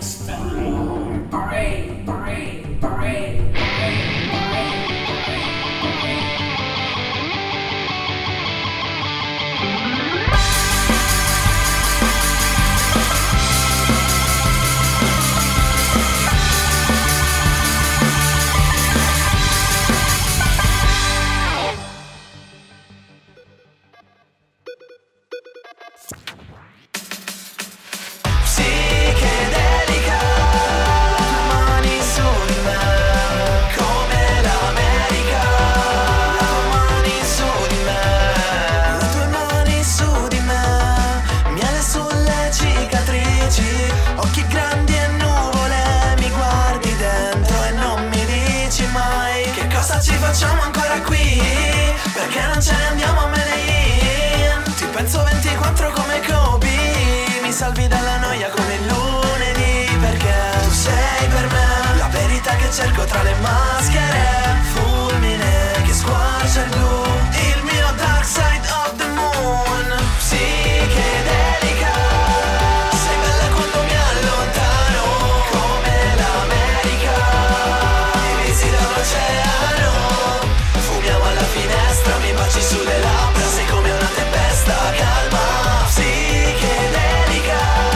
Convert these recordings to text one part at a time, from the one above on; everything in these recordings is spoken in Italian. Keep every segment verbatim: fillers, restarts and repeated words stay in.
Cerco tra le maschere, fulmine che squarcia il blu, il mio dark side of the moon, psichedelica. Sei bella quando mi allontano, come l'America, divisi da un oceano. Fumiamo alla finestra, mi baci sulle labbra, sei come una tempesta calma, psichedelica.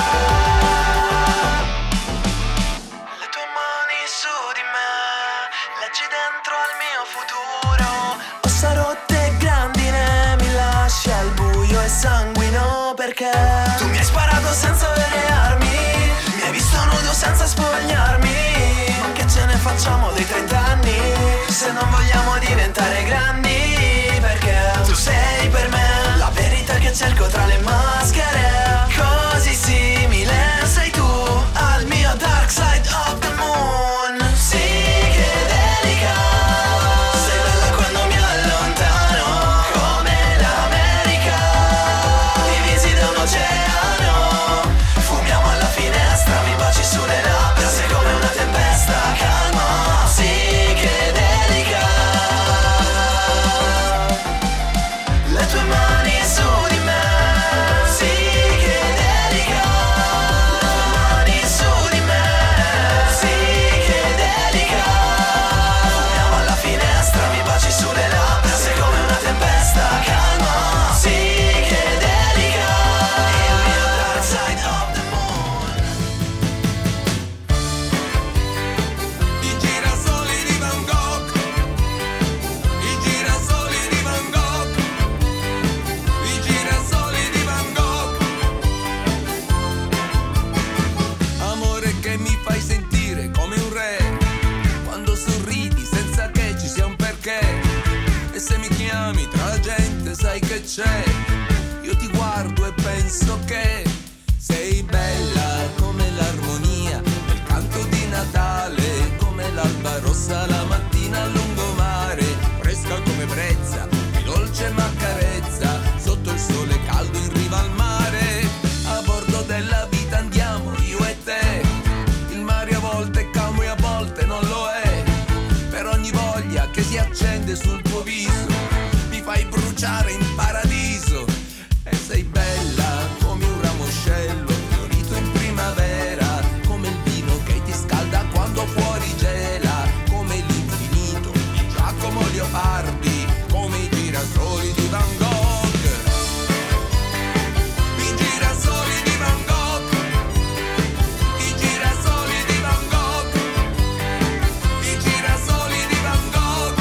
Le tue mani su di me, leggi dentro al mio futuro. Ossa rotte e grandine, mi lasci al buio e sanguino perché tu mi hai sparato senza avere armi, mi hai visto nudo senza spogliarmi. Ma che ce ne facciamo dei trent'anni se non vogliamo diventare grandi? Perché tu sei per me la verità che cerco tra le maschere, così simile sei tu al mio dark side of the moon, psichedelica. Sei bella quando mi allontano, come l'America, divisi da un oceano. Fumiamo alla finestra, mi baci sulle labbra, sei come una tempesta calma, psichedelica. Le tue mani su di me, psichedelica. Le tue mani su di me, psichedelica. Fumiamo alla finestra, mi baci sulle labbra, sei come una tempesta calma, psichedelica. Il mio dark side of the moon. I girasoli di Van Gogh, i girasoli di Van Gogh, i girasoli di Van Gogh. Amore che mi fai sentire come un re, quando sorridi senza che ci sia un perché. E se mi chiami tra la gente sai che c'è, io ti guardo e penso che sei bella come l'armonia del canto di Natale, come l'alba rossa la mattina a lungomare, fresca come brezza e dolce ma carezza, sotto il sole caldo in riva al mare. A bordo della vita andiamo io e te, il mare a volte è calmo e a volte non lo è, per ogni voglia che si accende sul tuo viso mi fai bruciare in paradiso. E sei bella come un ramoscello fiorito in primavera, come il vino che ti scalda quando fuori gela, come l'infinito di Giacomo Leopardi, come i girasoli di Van Gogh. I girasoli di Van Gogh, i girasoli di Van Gogh, i girasoli di Van Gogh.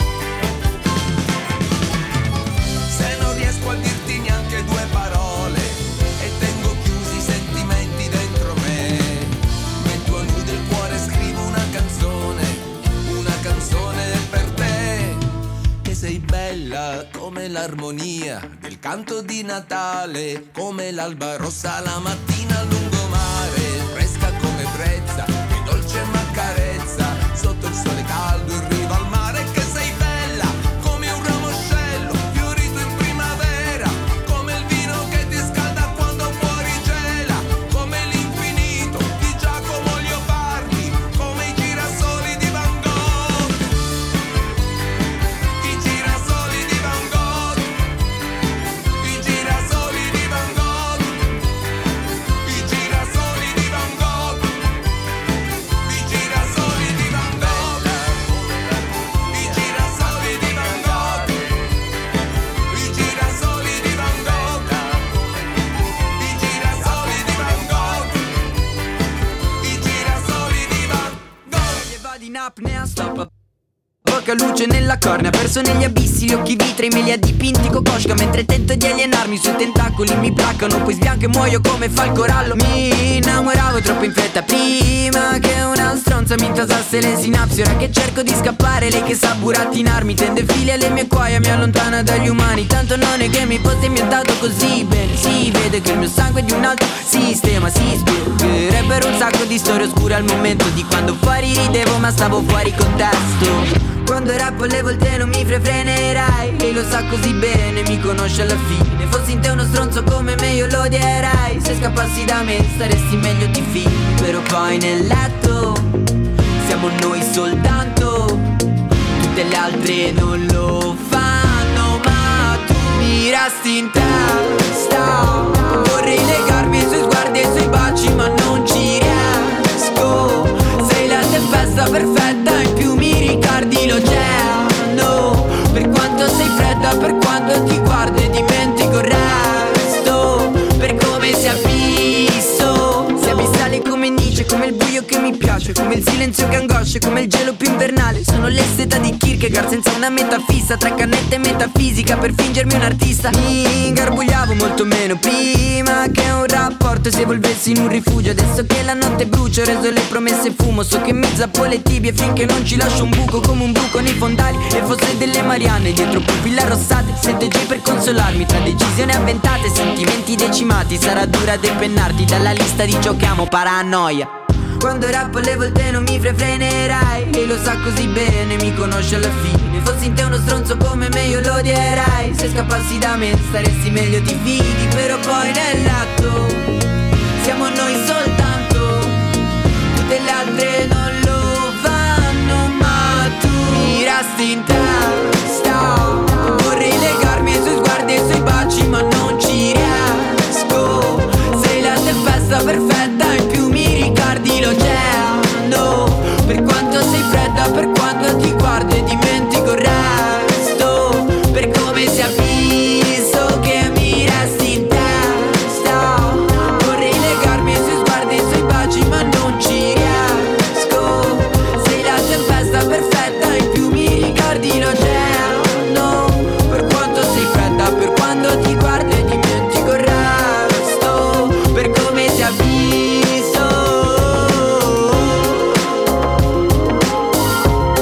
Se non riesco a dirti neanche due parole e tengo chiusi i sentimenti dentro me, metto a nudo il cuore e scrivo una canzone, una canzone per te. Che sei bella come l'armonia del canto di Natale, come l'alba rossa la mattina a lungomare, fresca come brezza e dolce ma carezza, sotto il sole caldo in riva al mare. Che sei bella come un ramoscello fiorito in primavera, come il vino che ti scalda quando fuori gela, come l'infinito di Giacomo Leopardi, come i girasoli di Van Gogh. I girasoli di Van Gogh, i girasoli di Van Gogh, poca luce nella cornea, perso negli abissi, gli occhi vitrei me li ha dipinti Kokoschka. Mentre tento di alienarmi, i suoi tentacoli mi placcano, poi sbianco e muoio come fa il corallo. Mi innamoravo troppo in fretta prima che una stronza mi intasasse le sinapsi. Ora che cerco di scappare, lei che sa burattinarmi tende fili alle mie cuoia, mi allontana dagli umani. Tanto non è che mi possa mi ha dato così bene, si vede che il mio sangue è di un altro sistema. Si spiegherebbero un sacco di storie oscure al momento di quando fuori ridevo ma stavo fuori contesto. Quando rappo alle volte non mi frenerai, lei lo sa così bene, mi conosce alla fine. Fossi in te uno stronzo come me io lo odierai. Se scappassi da me staresti meglio di fine. Però poi nel letto siamo noi soltanto, tutte le altre non lo fanno. Ma tu mi resti in testa, vorrei legarmi ai suoi sguardi e ai suoi baci ma non ci riesco. Sei la tempesta perfetta, in più mi ricordi l'oceano. Per quanto sei fredda, per quanto ti guardo e dimentico il resto. Per come sei abisso, sei abissale come Nietzsche, come il buio che mi piace, come il silenzio che angoscia, come il gelo più invernale. Sono l'esteta di Kierkegaard senza una meta fissa, tra cannetta e metafisica per fingermi un artista. Mi ingarbugliavo molto meno prima che un rapporto si evolvesse in un rifugio. Adesso che la notte brucia, ho reso le promesse fumo. So che mi zappo le tibie finché non ci lascio un buco, come un buco nei fondali e fosse delle Marianne dietro pupille arrossate. Sento J per consolarmi tra decisioni avventate, sentimenti decimati. Sarà dura depennarti dalla lista di ciò che amo, paranoia. Quando rappo alle volte non mi frenerai, lei lo sa così bene, mi conosce alla fine. Fossi in te uno stronzo come me io lo odierai. Se scappassi da me staresti meglio ti fidi. Però poi nel letto siamo noi soltanto, tutte le altre non lo fanno. Ma tu mi resti in testa, vorrei legarmi ai suoi sguardi e ai suoi baci ma non ci riesco. Sei la tempesta perfetta, in più mi ricordi l'oceano. Per quanto sei fredda, per quanto ti guardo e dimentico il resto. Per come sei abisso che mi resti in testa, vorrei legarmi ai suoi sguardi e ai suoi baci ma non ci riesco. Sei la tempesta perfetta, in più mi ricordi l'oceano. Per quanto sei fredda, per quanto ti guardo e dimentico il resto. Per come sei abisso.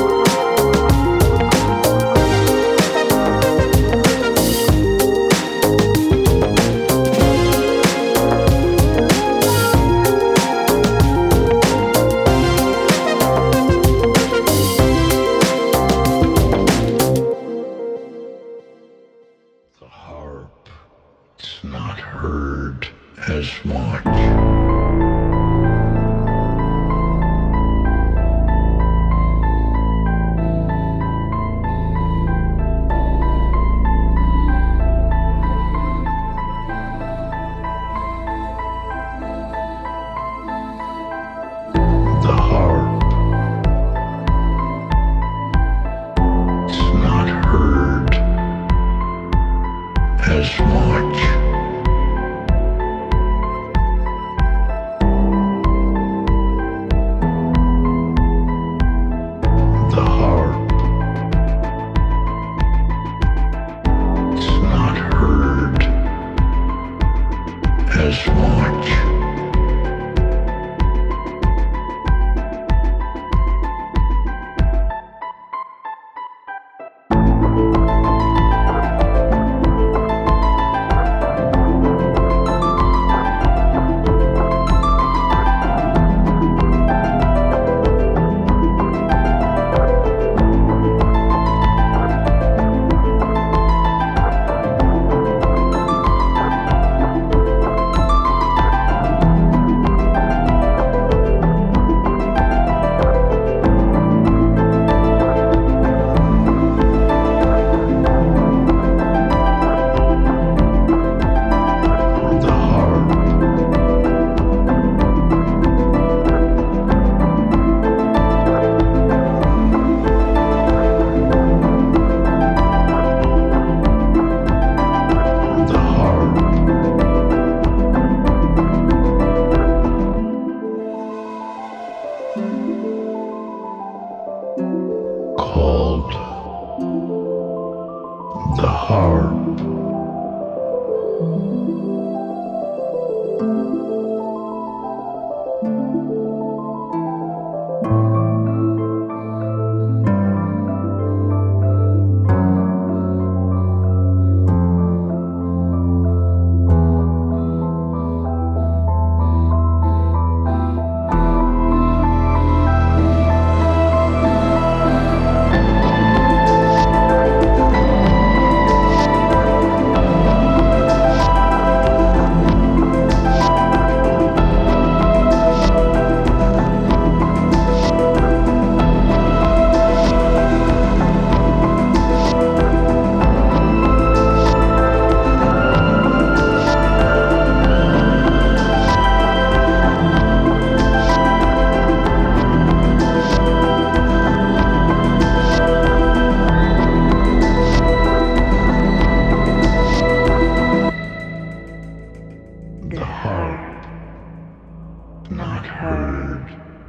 not heard.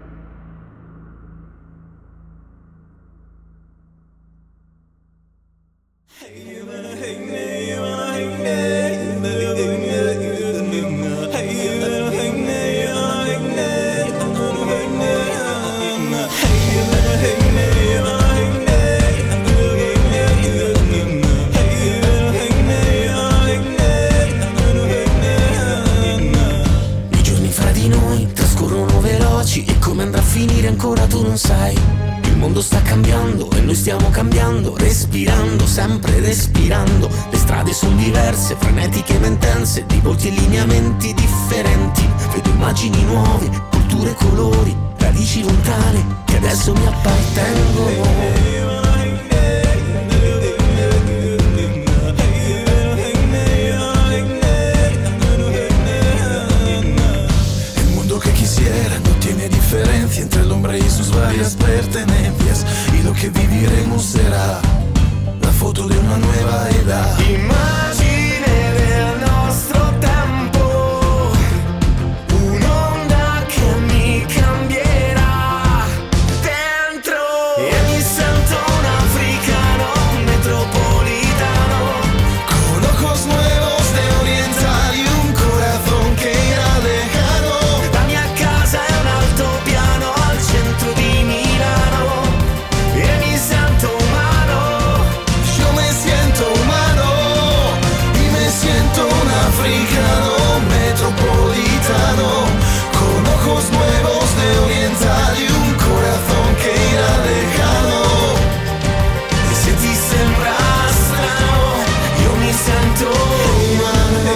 Ancora tu non sai, il mondo sta cambiando e noi stiamo cambiando, respirando, sempre respirando. Le strade sono diverse, frenetiche ma intense, di volti e lineamenti differenti. Vedo immagini nuove, culture e colori, radici lontane che adesso mi appartengono. Entre el hombre y sus varias pertenencias, y lo que viviremos será la foto de una nueva edad. Immagine del nostro tempo, un'onda che mi cambierà dentro, e mi sento un africano metropolitano, con ojos nuevos de oriental y un corazón que irá lejano. La mia casa è un altopiano al centro di Milano, e mi sento umano, yo me siento umano, y me siento un africano metropolitano, con ojos nuevos de oriental y un corazón que irá lejano. E se ti sembra strano, io mi sento umano.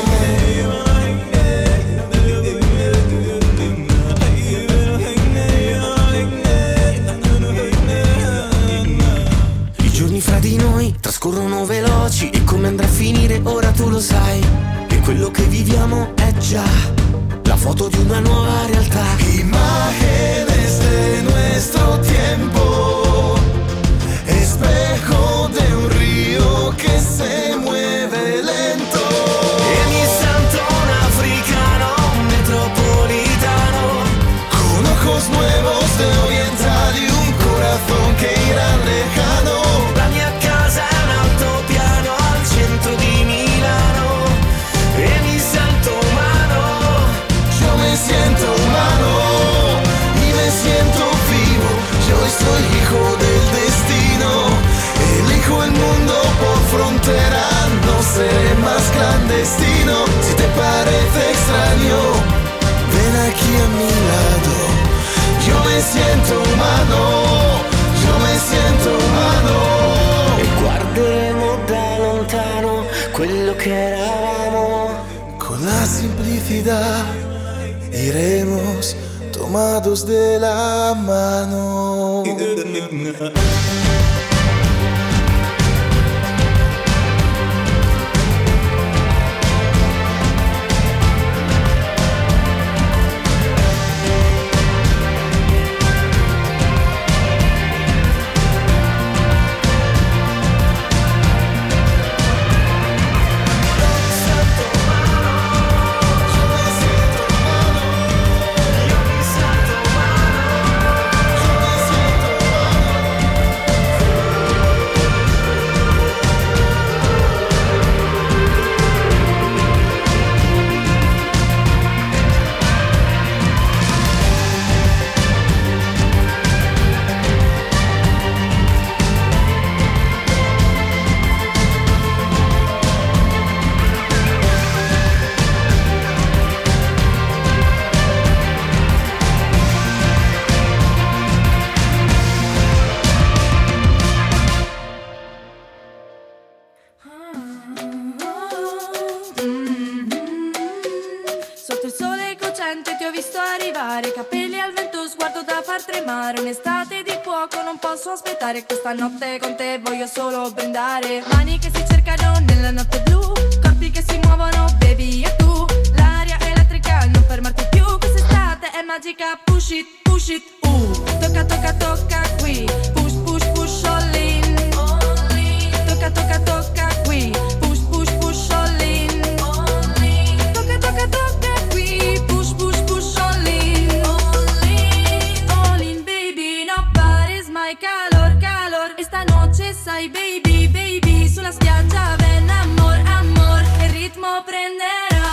Fra di noi trascorrono veloci, e come andrà a finire ora tu lo sai, che quello che viviamo è già la foto di una nuova realtà. Imágenes de nuestro tiempo, espejo de un río que se mueve lento, e mi sento un africano metropolitano, con ojos nuevos de oriental y un corazón que irá lejano. La mia casa è un altopiano al centro di Milano, e mi sento umano, yo me siento humano, y me siento vivo, yo soy hijo del destino, elijo el mundo por frontera, no seré más clandestino. Si te parece extraño, ven aquí a mi lado, yo me siento humano, yo me siento umano. E guarderemo da lontano quello che eravamo, con la simplicidad iremos tomados de la mano. Un'estate di fuoco, non posso aspettare. Questa notte con te voglio solo brindare. Mani che si cercano nella notte blu, corpi che si muovono, baby, e tu. L'aria elettrica, non fermarti più. Quest'estate è magica, push it, push it, uh. Tocca, tocca, tocca qui. Push, push, push, all in. Tocca, tocca, tocca qui. Push, push, push, all in. Tocca, tocca, tocca qui. Push, push, push, all in. sai baby, baby, sulla spiaggia ven amor, amor, e il ritmo prenderà.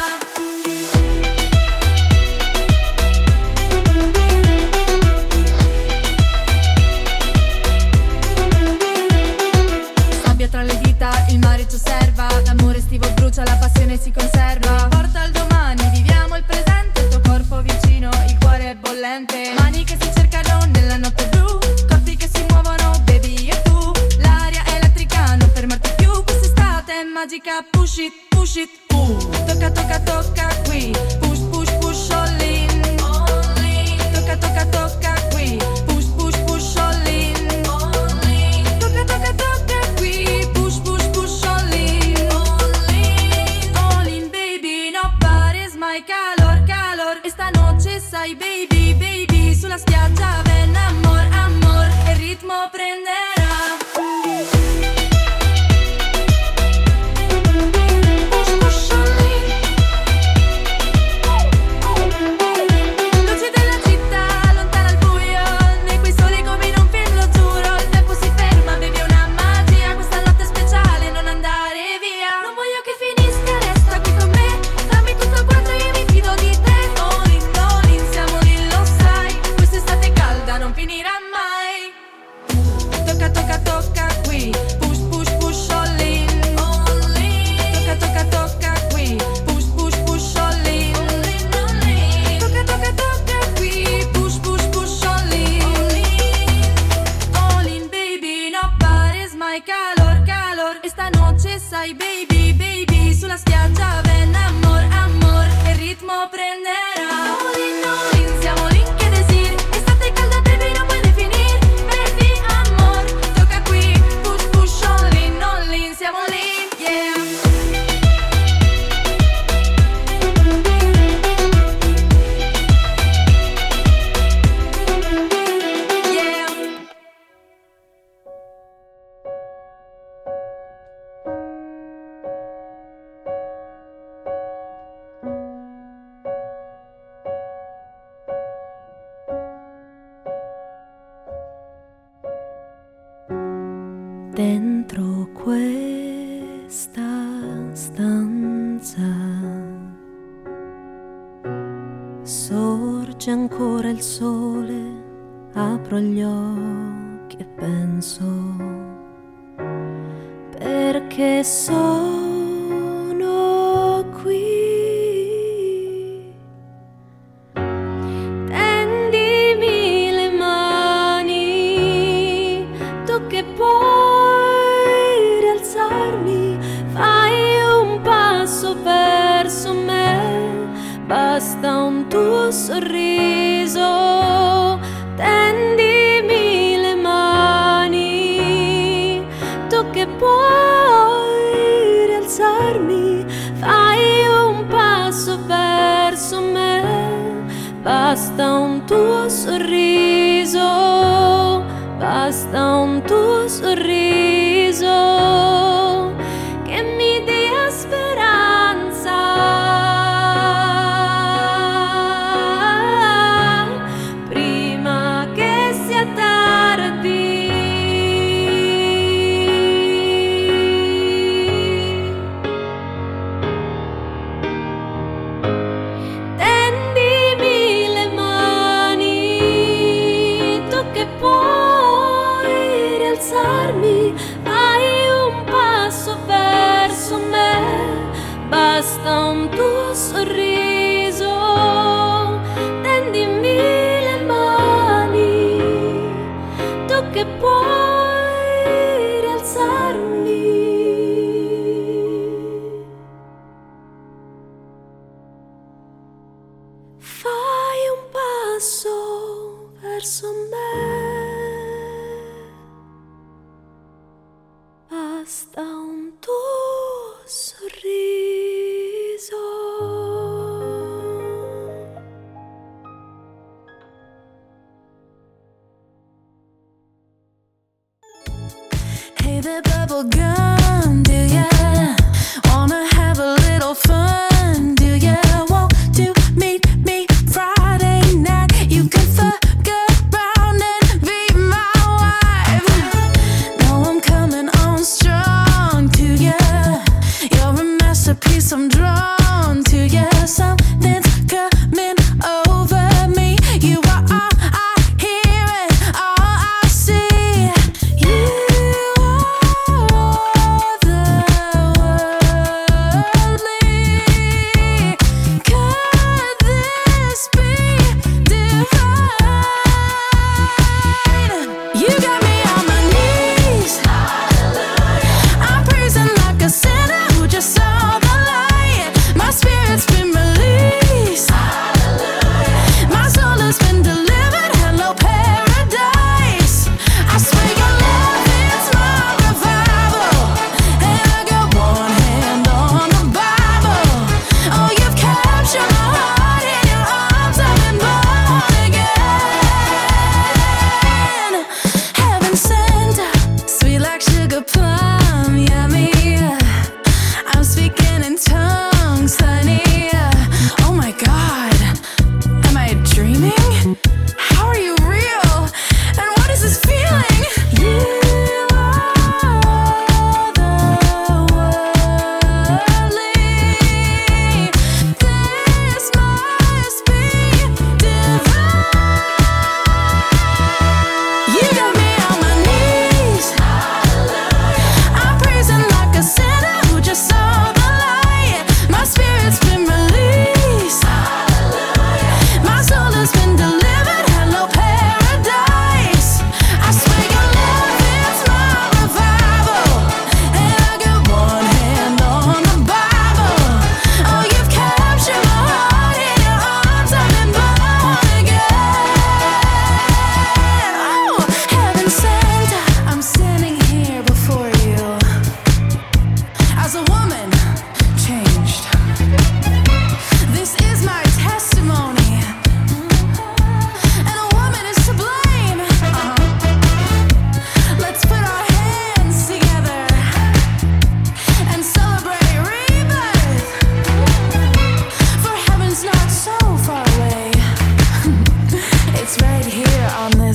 Sabbia tra le dita, il mare ci osserva, l'amore estivo brucia, la passione si conserva. Porta al domani, viviamo il presente, il tuo corpo vicino, il cuore è bollente. Mani che si cercano nella notte blu, corpi che si muovono, baby e tu. L'aria elettrica, non fermarti più, quest'estate è magica, push it, push it, uh. Tocca, tocca, tocca qui, push, push, push all in, all in. Tocca, tocca, tocca qui, push, push, push all in, all in. Tocca, tocca, tocca qui, push, push, push all in, all in. All in, baby, no pares mai, calor, calor. Esta noche sai baby, baby, sulla spiaggia ven amor, amor, e il ritmo prenderà. Sai baby, baby, sulla spiaggia ven amor, amor, e il ritmo prenderà. All in, all in, siamo lì che desir, estate calda baby non puoi definir, baby amor, tocca qui, push push all in, all in, siamo lì, yeah. Dentro questa stanza sorge ancora il sole, apro gli occhi e penso, perché sono qui. Tendimi le mani, tu che puoi fai un passo verso me, basta un tuo sorriso. Tendimi le mani, tu che puoi rialzarmi, fai un passo verso me, basta un tuo sorriso, basta un tuo sorriso. Basta un tuo sorriso, tendimi le mani, tu che puoi rialzarmi. Fai un passo verso me, basta un tuo sorriso. Hey there, bubble gum, do ya wanna have a little fun? Do ya want to meet me Friday night? You can fuck around and be my wife. No, I'm coming on.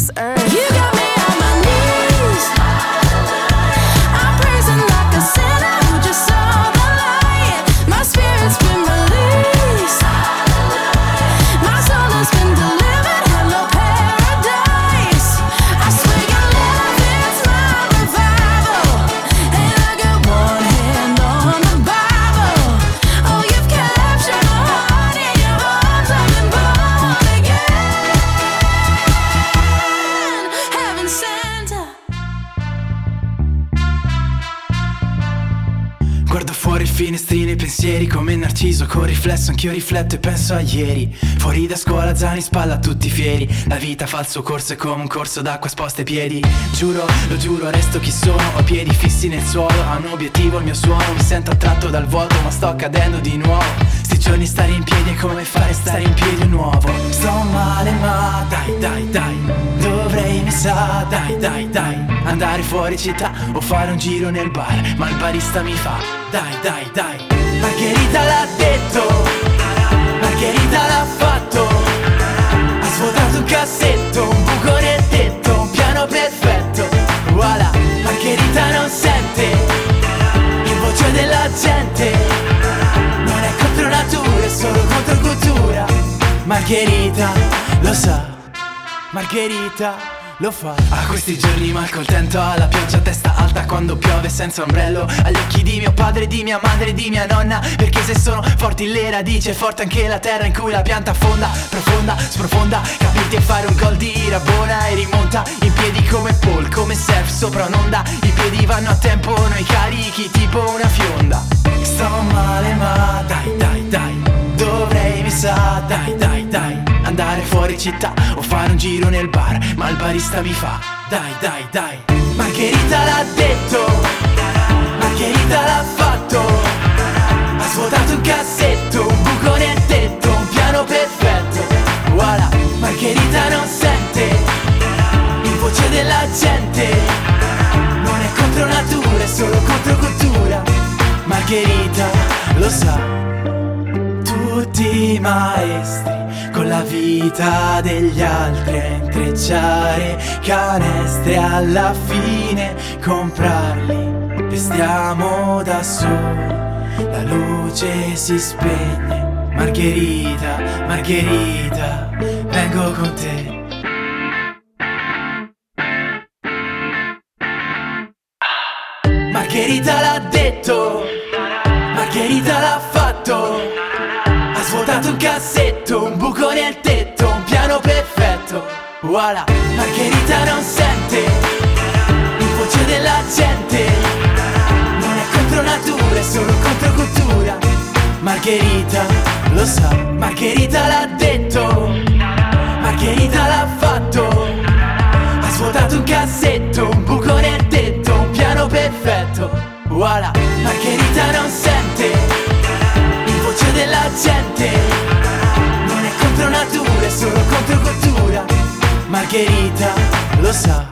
this earth. You got me on my knees. I'm praising like a sinner who just saw the light. My spirit's been released. My soul has been delivered. Hello paradise. I swear your love is my revival. And I got one hand on the Bible. Oh, you've captured my heart in your arms. I've been born again. Heaven Santa. Guardo fuori finestrine, pensieri come Narciso. Con riflesso anch'io rifletto e penso a ieri. Fuori da scuola, zaino in spalla, tutti fieri. La vita fa il suo corso, è come un corso d'acqua, sposta i piedi. Giuro, lo giuro, resto chi sono. Ho piedi fissi nel suolo, ha un obiettivo il mio suono. Mi sento attratto dal vuoto, ma sto cadendo di nuovo. Sti giorni stare in piedi è come fare stare in piedi un nuovo. Sto male ma dai, dai, dai. Dovrei, mi sa, dai, dai, dai. Andare fuori città o fare un giro nel bar. Ma il barista mi fa, dai, dai, dai. Margherita l'ha detto, Margherita l'ha fatto. Ha svuotato un cassetto, un buco nel tetto, un piano perfetto. Voilà, Margherita non sente il voce della gente. Non è contro natura, è solo contro cultura. Margherita lo sa, Margherita lo fa. A questi giorni malcontento, alla pioggia a testa alta quando piove senza ombrello. Agli occhi di mio padre, di mia madre, di mia nonna. Perché se sono forti le radici è forte anche la terra in cui la pianta affonda. Profonda, sprofonda, capirti e fare un gol di Rabona. E rimonta in piedi come Paul, come surf sopra un'onda. I piedi vanno a tempo, noi carichi tipo una fionda. Sto male ma dai, dai, dai. Dovrei, mi sa, dai, dai, dai. Andare fuori città o fare un giro nel bar. Ma il barista mi fa, dai, dai, dai. Margherita l'ha detto, Margherita l'ha fatto. Ha svuotato un cassetto, un buco nel tetto, un piano perfetto. Voilà, Margherita non sente il voce della gente. Non è contro natura, è solo contro cultura. Margherita lo sa. Tutti i maestri con la vita degli altri a intrecciare canestri, alla fine comprarli e stiamo da soli, la luce si spegne. Margherita, Margherita, vengo con te. Margherita l'ha detto, Margherita l'ha fatto. Ha svuotato un cassetto, un buco nel tetto, un piano perfetto. Voilà, Margherita non sente il voce della gente. Non è contro natura, è solo contro cultura. Margherita lo sa, Margherita l'ha detto, Margherita l'ha fatto. Ha svuotato un cassetto, un buco nel tetto, un piano perfetto. Voilà, Margherita non sente il voce della gente. Non è contro natura, è solo contro cultura. Margherita lo sa.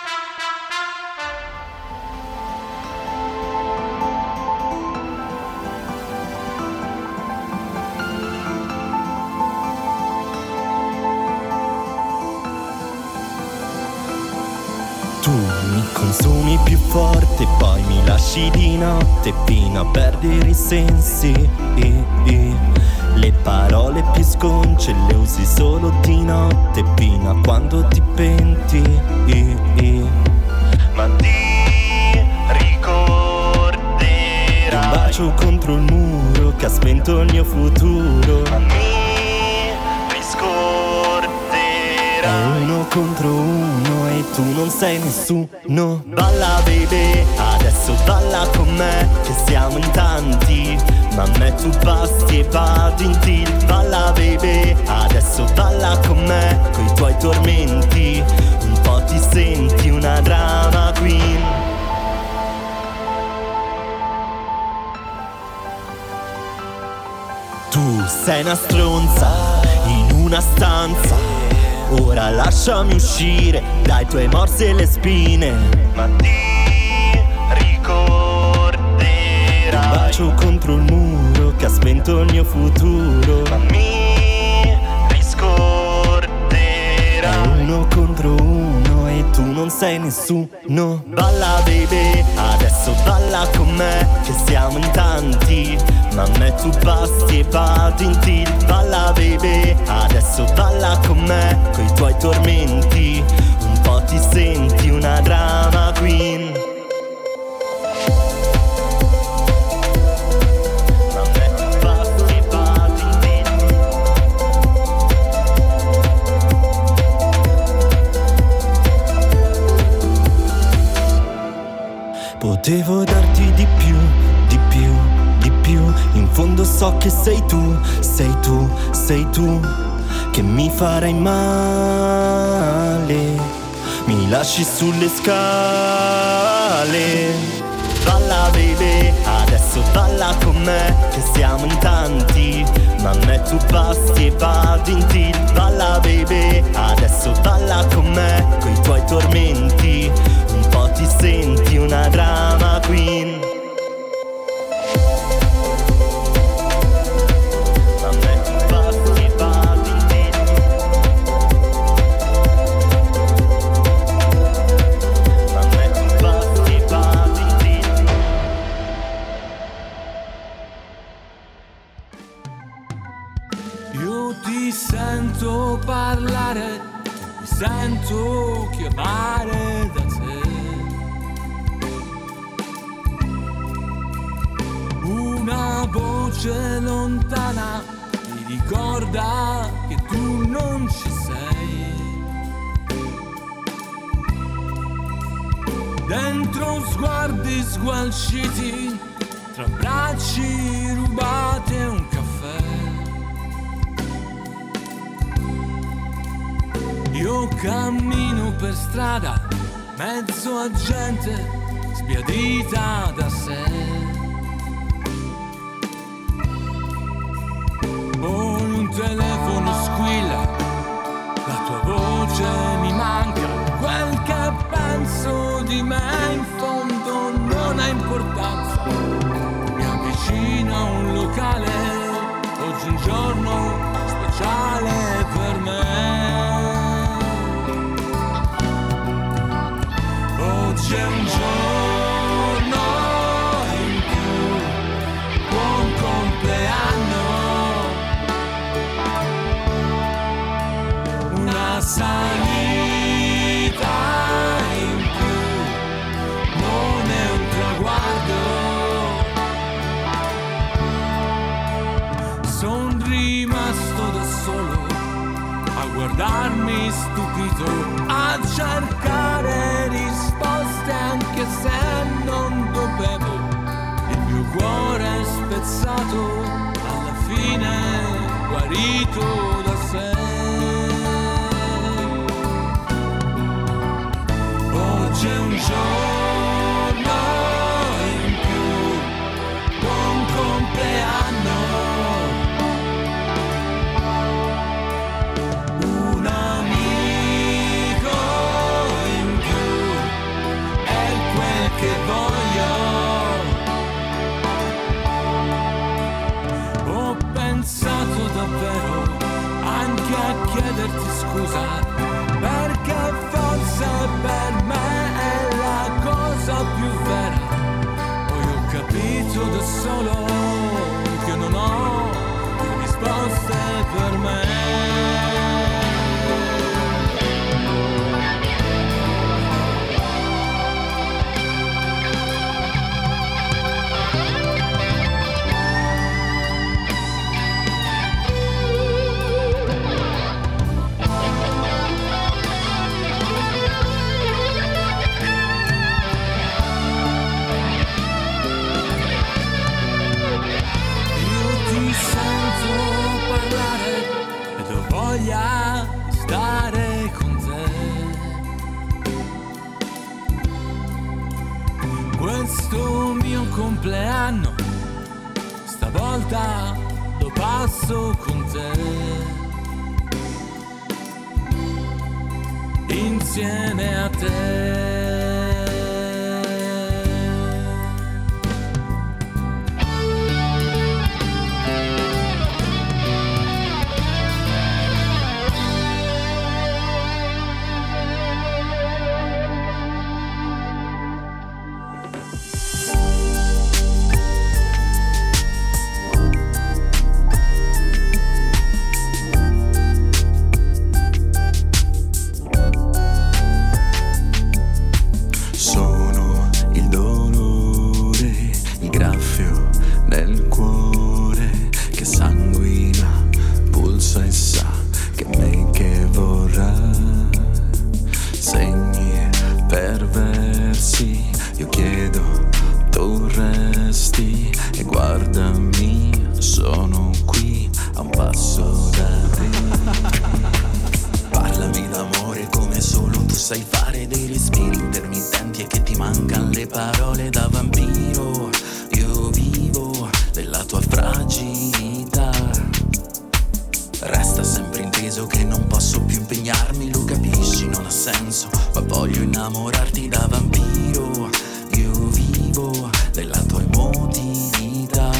Tu mi consumi più forte, poi mi lasci di notte fino a perdere i sensi. E, e. Le parole più sconce le usi solo di notte fino a quando ti penti. E, e. Ma ti ricorderai un bacio contro il muro che ha spento il mio futuro. Ma mi riscorderai. È uno contro uno e tu non sei nessuno. Balla baby, adesso balla con me, che siamo in tanti, ma a me tu basti e vado in tilt. Balla baby, adesso balla con me, coi tuoi tormenti, un po' ti senti una drama queen. Tu sei una stronza in una stanza. Ora lasciami uscire dai tuoi morsi e le spine. Ma ti ricorderai un bacio contro il muro che ha spento il mio futuro. Ma mi riscorderai. È uno contro uno sei nessuno. Balla baby, adesso balla con me, che siamo in tanti, ma a me tu basti e vado in tilt. Balla baby, adesso balla con me, coi tuoi tormenti, un po' ti senti una drama queen. Potevo darti di più, di più, di più. In fondo so che sei tu, sei tu, sei tu, che mi farai male, mi lasci sulle scale. Balla baby, adesso balla con me, che siamo in tanti, ma a me tu basti e vado in tilt. Balla baby, adesso balla con me, coi tuoi tormenti, un po' ti senti una drama queen. A me tu basti e vado in tilt. A me tu basti e vado in tilt. Io ti sento parlare, mi sento chiamare da te. Una voce lontana mi ricorda che tu non ci sei. Dentro sguardi sgualciti, tra bracci rubate e un caffè. Io cammino per strada, mezzo a gente sbiadita da sé. Poi un telefono squilla, la tua voce mi manca, quel che penso di me in fondo non ha importanza. Mi avvicino a un locale, oggi è un giorno speciale per me. Oggi è un giorno in più, buon compleanno, una salita in più, non è un traguardo. Son rimasto da solo a guardarmi stupito, a cercare risposte anche se non dovevo. Il mio cuore è spezzato, alla fine guarito da sé. Oggi è un giorno in più, buon compleanno. Un amico in più è quel che voglio. Ho pensato davvero anche a chiederti scusa, perché forse per me è la cosa più vera. Poi ho capito da solo che non ho più risposte per me. Voglia stare con te. Questo mio compleanno stavolta lo passo con te, insieme a te. io chiedo, tu resti e guardami, sono qui a un passo da te. Parlami d'amore come solo tu sai fare, dei respiri intermittenti e che ti mancano le parole da vampiro. Io vivo della tua fragilità. Resta sempre inteso che non posso più impegnarmi, lo capisci, non ha senso, ma voglio innamorarti da vampiro. Io vivo della tua emotività.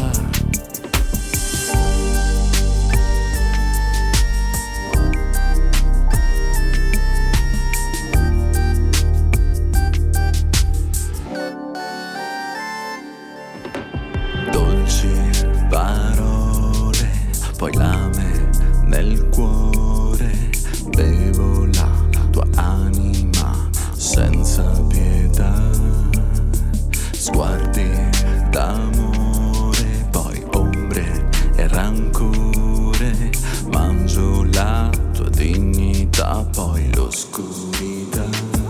Dolci parole, poi lame nel cuore, bevo la tua anima senza pietà. Sguardi d'amore, poi ombre e rancore, mangio la tua dignità, poi l'oscurità.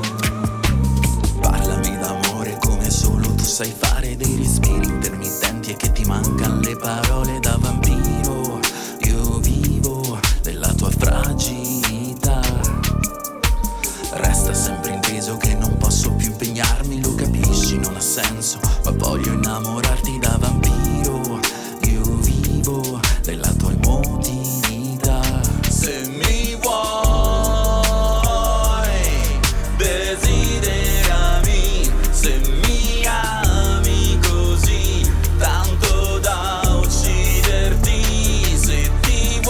Parlami d'amore come solo tu sai fare, dei respiri intermittenti e che ti mancano le parole da vampiro. Io vivo della tua fragilità. Resta sempre inteso che non posso più impegnarmi, lo capisci, non ha senso, ma voglio innamorarti da vampiro. Io vivo della tua emotività. Se mi vuoi, desiderami, se mi ami così, tanto da ucciderti. Se ti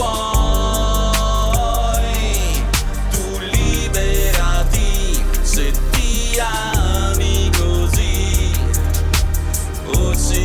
vuoi, tu liberati, se ti ami così, uccidimi.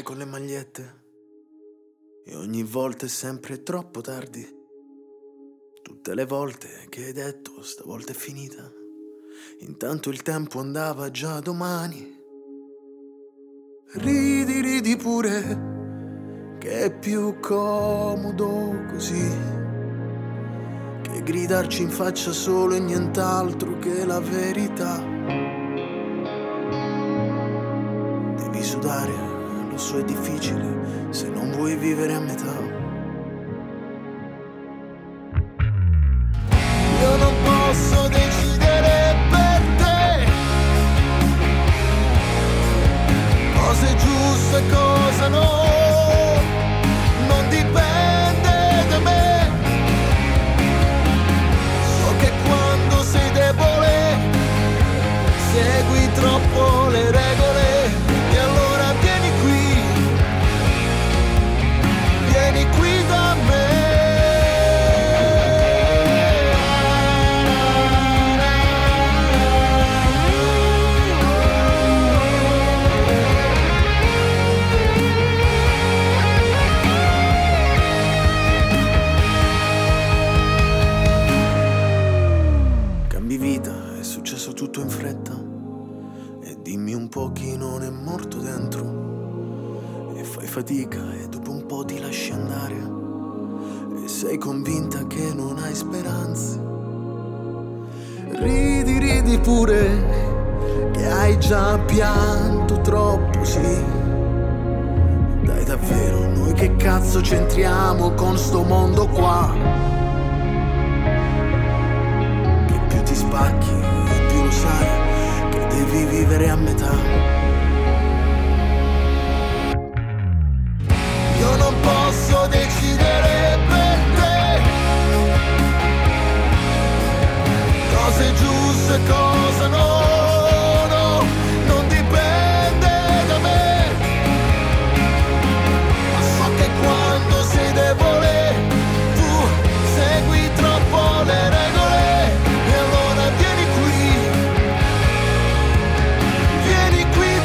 con le magliette e ogni volta è sempre troppo tardi. Tutte le volte che hai detto stavolta è finita, intanto il tempo andava già domani. Ridi, ridi pure, che è più comodo così, che gridarci in faccia solo e nient'altro che la verità. Devi sudare, lo so è difficile, se non vuoi vivere a metà. Io non posso decidere per te cosa è giusto e cosa no, non dipende da me. So che quando sei debole segui troppo le regole, e allora vieni qui, vieni qui da me. Tutto in fretta, e dimmi un po' chi non è morto dentro, e fai fatica e dopo un po' ti lasci andare, e sei convinta che non hai speranze. Ridi, ridi pure, che hai già pianto troppo, sì. Dai davvero, noi che cazzo c'entriamo con sto mondo qua, che più ti spacchi lo sai che devi vivere a metà. Io non posso decidere per te cosa è giusto e cosa no, no, non dipende da me. Ma so che quando sei debole tu segui troppo le regole, e allora vieni qui, vieni qui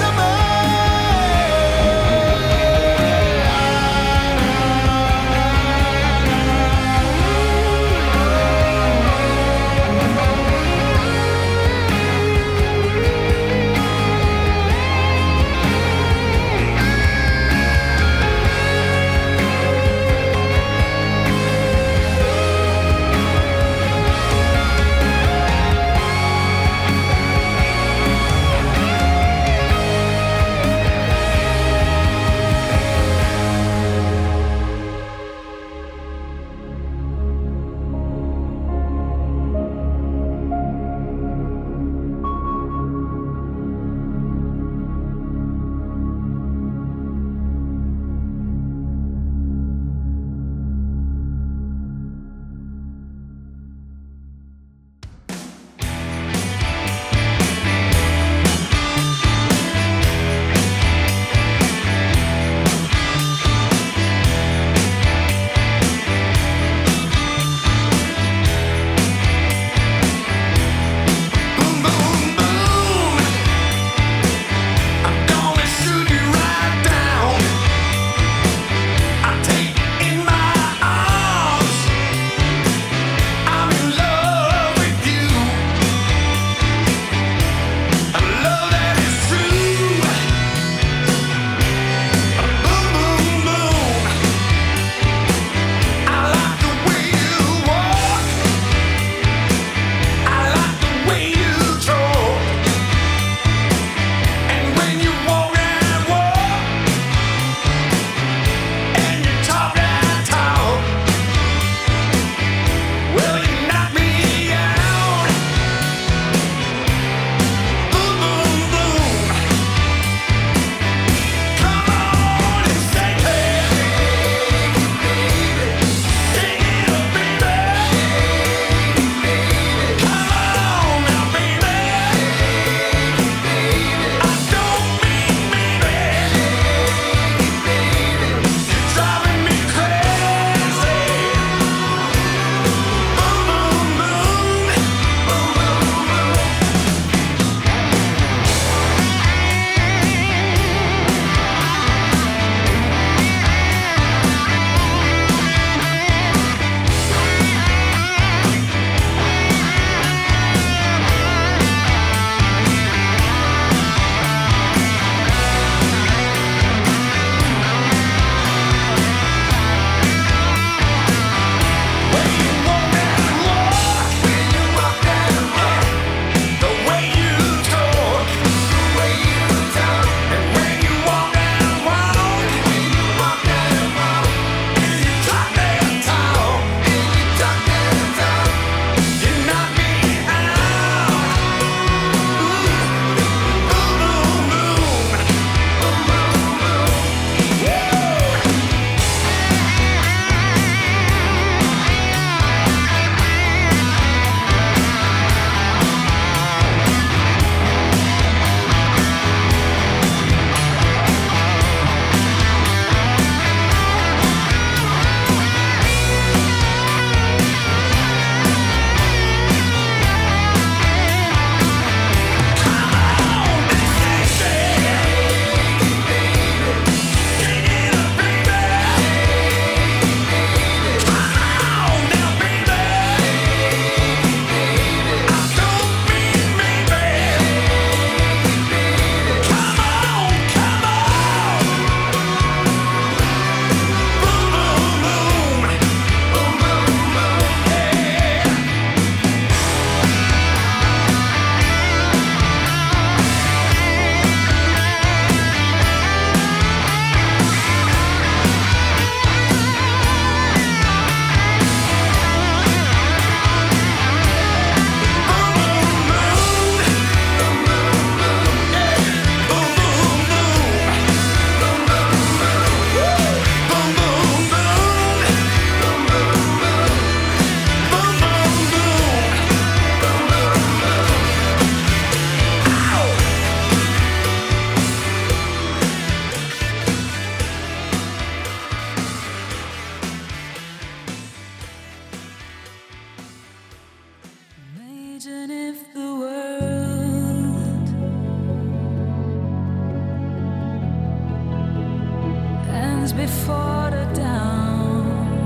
before the down.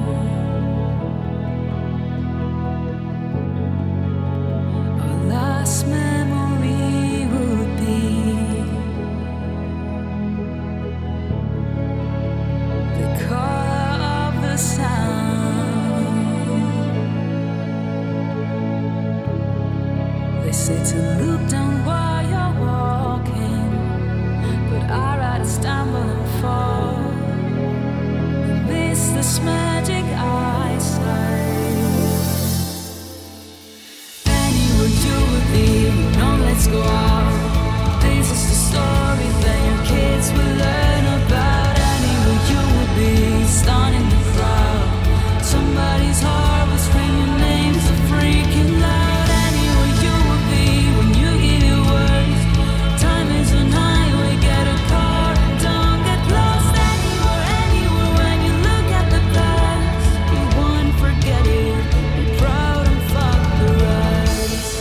Our last memory would be the color of the sound. They say to look down while you're walking, but I'd rather stumble and fall and miss this magic eyesight. Anywhere you would be, no, let's go out. This is the story that your kids will learn about. Anywhere you would be, stunning the crowd. Somebody's heart will scream your name so freaking loud. Anywhere you would be when you give your words. Time is an highway, get a car and don't get lost. Anywhere, anywhere when you look at the past, you won't forget it. Be proud and fuck the rest.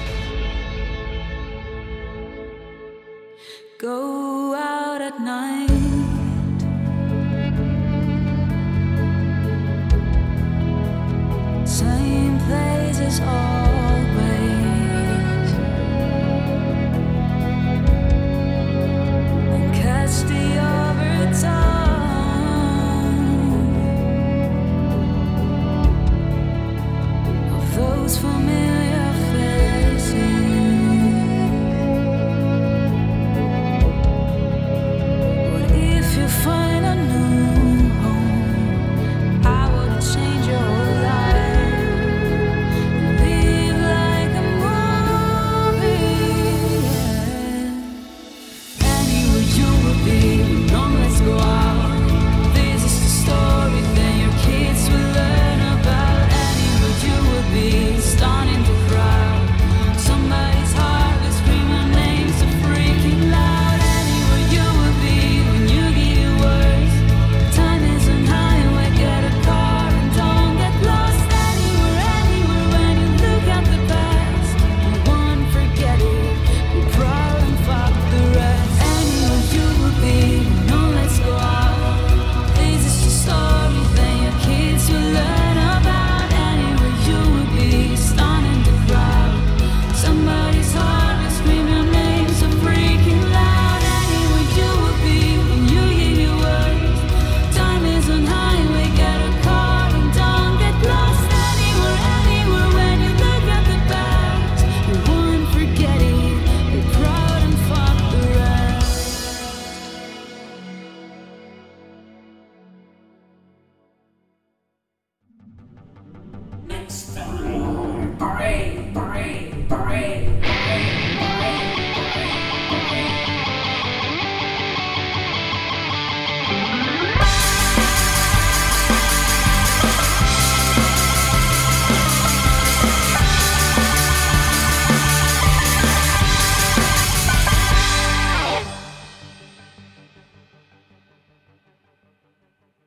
Go out at night.